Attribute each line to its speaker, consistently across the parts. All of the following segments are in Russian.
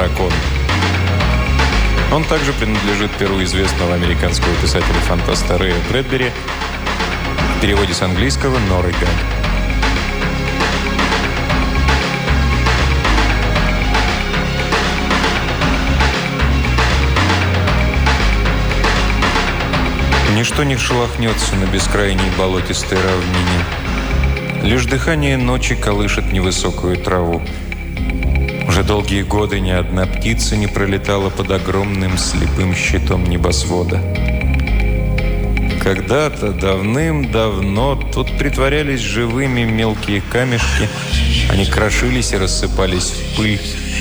Speaker 1: «Дракон». Он также принадлежит перу известного американского писателя-фантаста Рэя Брэдбери, в переводе с английского «Норрига». Ничто не шелохнется на бескрайней болотистой равнине. Лишь дыхание ночи колышет невысокую траву. Уже долгие годы ни одна птица не пролетала под огромным слепым щитом небосвода. Когда-то, давным-давно, тут притворялись живыми мелкие камешки. Они крошились и рассыпались в пыль.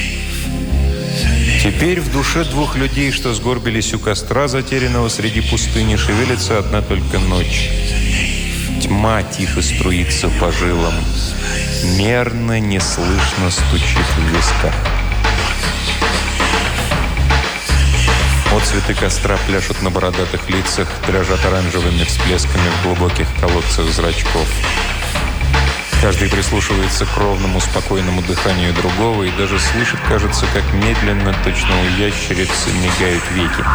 Speaker 1: Теперь в душе двух людей, что сгорбились у костра, затерянного среди пустыни, шевелится одна только ночь. Тьма тихо струится по жилам. Мерно, неслышно стучит в висках. Отцветы костра пляшут на бородатых лицах, дрожат оранжевыми всплесками в глубоких колодцах зрачков. Каждый прислушивается к ровному, спокойному дыханию другого и даже слышит, кажется, как медленно, точно у ящерицы, мигают веки.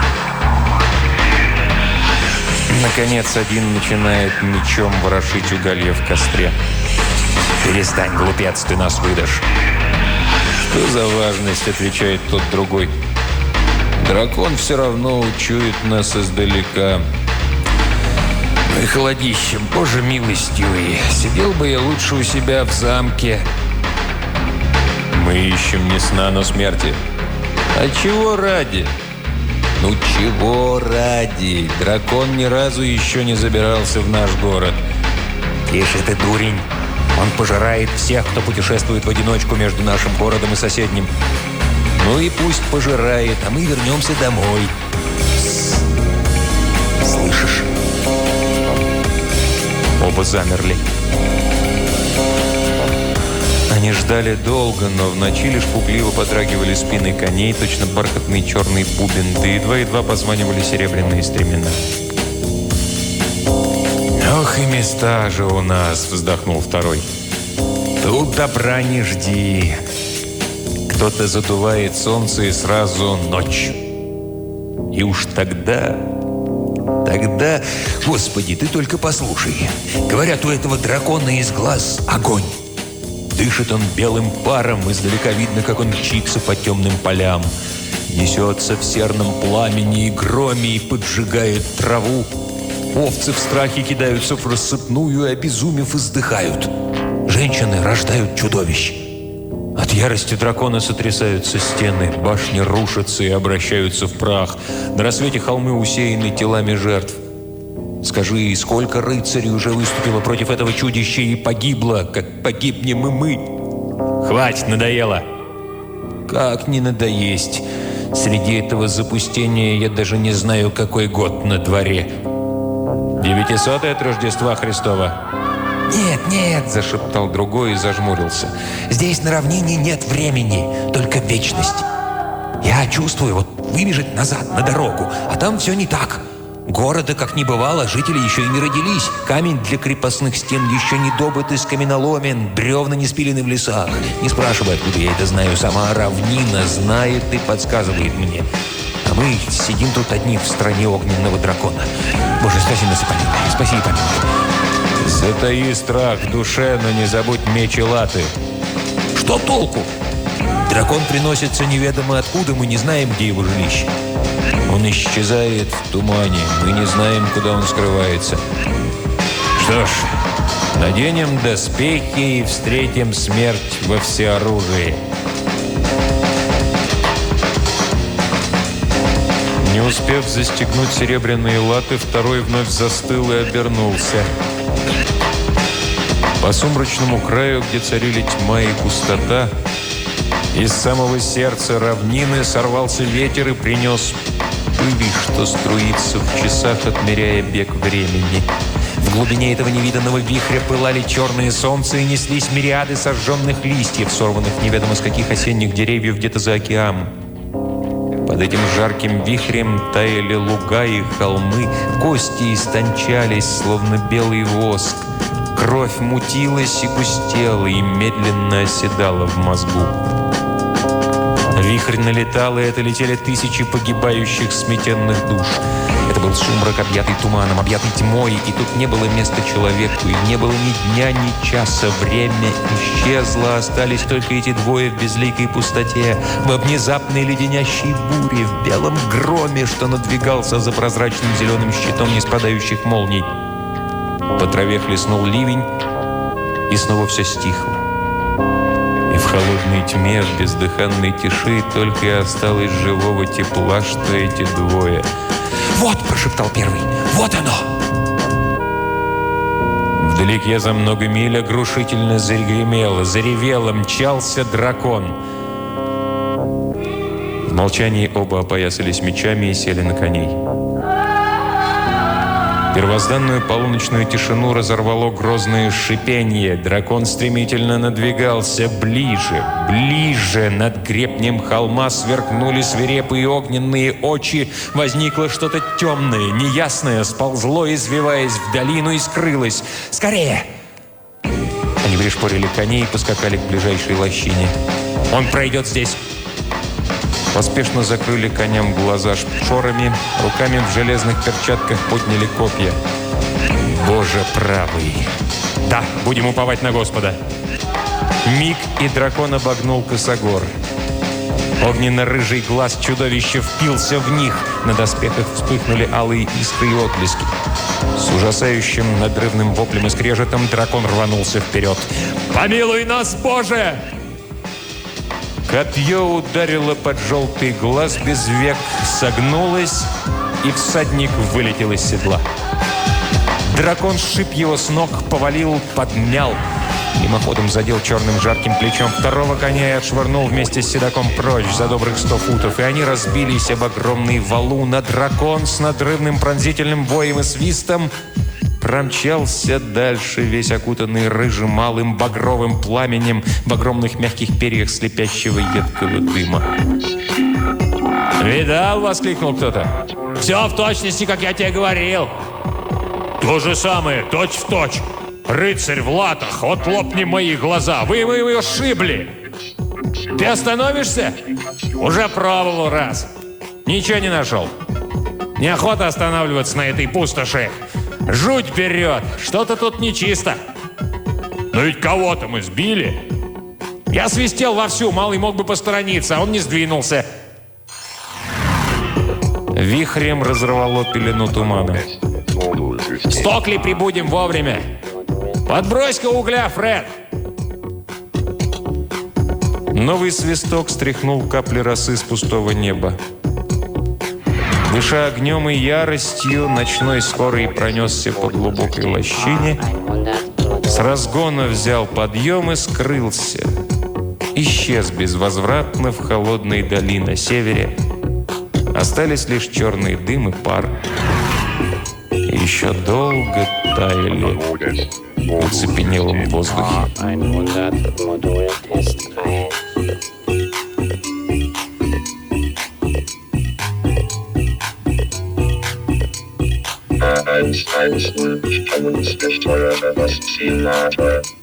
Speaker 1: Наконец, один начинает мечом ворошить уголья в костре. «Перестань, глупец, ты нас выдашь!» «Что за важность?» — отвечает тот другой. «Дракон все равно учует нас издалека». «Ну и холодищем, Боже милостивый! Сидел бы я лучше у себя в замке». «Мы ищем не сна, но смерти». «А чего ради?» «Ну чего ради? Дракон ни разу еще не забирался в наш город». «Тише ты, дурень! Он пожирает всех, кто путешествует в одиночку между нашим городом и соседним». «Ну и пусть пожирает, а мы вернемся домой». «Слышишь?» Оба замерли. Они ждали долго, но в ночи лишь пугливо подрагивали спины коней, точно бархатный черный бубен, да едва-едва позванивали серебряные стремена. «Ох и места же у нас!» — вздохнул второй. «Тут добра не жди. Кто-то задувает солнце и сразу ночь. И уж тогда... Господи, ты только послушай. Говорят, у этого дракона из глаз огонь. Дышит он белым паром, издалека видно, как он мчится по темным полям. Несется в серном пламени и громе и поджигает траву. Овцы в страхе кидаются в рассыпную и, обезумев, издыхают. Женщины рождают чудовищ. От ярости дракона сотрясаются стены, башни рушатся и обращаются в прах. На рассвете холмы усеяны телами жертв. Скажи, сколько рыцарей уже выступило против этого чудища и погибло, как погибнем и мы? Хватит, надоело. Как не надоесть? Среди этого запустения я даже не знаю, какой год на дворе. 900-е от Рождества Христова. «Нет», – зашептал другой и зажмурился. «Здесь на равнине нет времени, только вечность. Я чувствую, вот выбежать назад, на дорогу, а там все не так. Города как не бывало, жители еще и не родились. Камень для крепостных стен еще не добыт из каменоломен, бревна не спилены в лесах. Не спрашивай, откуда я это знаю, сама равнина знает и подсказывает мне. А мы сидим тут одни в стране огненного дракона. Боже, спаси нас и помилуй, спаси и помилуй». «Затаи страх в душе, но не забудь меч и латы». «Что толку? Дракон приносится неведомо откуда, мы не знаем, где его жилище. Он исчезает в тумане, мы не знаем, куда он скрывается. Что ж, наденем доспехи и встретим смерть во всеоружии». Не успев застегнуть серебряные латы, второй вновь застыл и обернулся. По сумрачному краю, где царили тьма и пустота, из самого сердца равнины сорвался ветер и принес пыли, что струится в часах, отмеряя бег времени. В глубине этого невиданного вихря пылали черные солнца и неслись мириады сожженных листьев, сорванных неведомо с каких осенних деревьев где-то за океаном. Под этим жарким вихрем таяли луга и холмы, кости истончались, словно белый воск. Кровь мутилась и густела, и медленно оседала в мозгу. Вихрь налетал, и это летели тысячи погибающих сметенных душ. Это был сумрак, объятый туманом, объятый тьмой, и тут не было места человеку, и не было ни дня, ни часа. Время исчезло, остались только эти двое в безликой пустоте, во внезапной леденящей буре, в белом громе, что надвигался за прозрачным зеленым щитом неспадающих молний. По траве хлестнул ливень, и снова все стихло. И в холодной тьме, в бездыханной тиши только и осталось живого тепла, что эти двое. «Вот!» – прошептал первый. «Вот оно!» Вдалеке за много миль оглушительно загремело, заревело, мчался дракон. В молчании оба опоясались мечами и сели на коней. Первозданную полуночную тишину разорвало грозное шипение. Дракон стремительно надвигался ближе, ближе. Над гребнем холма сверкнули свирепые огненные очи. Возникло что-то темное, неясное, сползло, извиваясь в долину, и скрылось. «Скорее!» Они пришпорили коней и поскакали к ближайшей лощине. «Он пройдет здесь!» Поспешно закрыли коням глаза шорами, руками в железных перчатках подняли копья. «Боже правый! Да, будем уповать на Господа!» Миг, и дракон обогнул косогор. Огненно-рыжий глаз чудовища впился в них. На доспехах вспыхнули алые искры и отблески. С ужасающим надрывным воплем и скрежетом дракон рванулся вперед. «Помилуй нас, Боже!» Копье ударило под желтый глаз, без век согнулось, и всадник вылетел из седла. Дракон сшиб его с ног, повалил, подмял. Мимоходом задел черным жарким плечом второго коня и отшвырнул вместе с седаком прочь за добрых 100 футов, и они разбились об огромный валун, а дракон с надрывным пронзительным воем и свистом промчался дальше, весь окутанный рыжим малым багровым пламенем в огромных мягких перьях слепящего едкого дыма. «Видал?» — воскликнул кто-то. «Все в точности, как я тебе говорил!» «То же самое, точь-в-точь! Рыцарь в латах, вот лопни мои глаза! Вы его сшибли! Ты остановишься? Уже пробовал раз. Ничего не нашел. Неохота останавливаться на этой пустоши. Жуть берет, что-то тут нечисто. Но ведь кого-то мы сбили. Я свистел вовсю, малый мог бы посторониться, а он не сдвинулся». Вихрем разорвало пелену тумана. «Стокли прибудем вовремя. Подбрось-ка угля, Фред!» Новый свисток стряхнул капли росы с пустого неба. Дыша огнем и яростью, ночной скорый пронесся по глубокой лощине, с разгона взял подъем и скрылся. Исчез безвозвратно в холодной дали на севере. Остались лишь черный дым и пар. И еще долго таяли в оцепенелом воздухе.
Speaker 2: A110 stemmungsgesteuerter Ostseenator.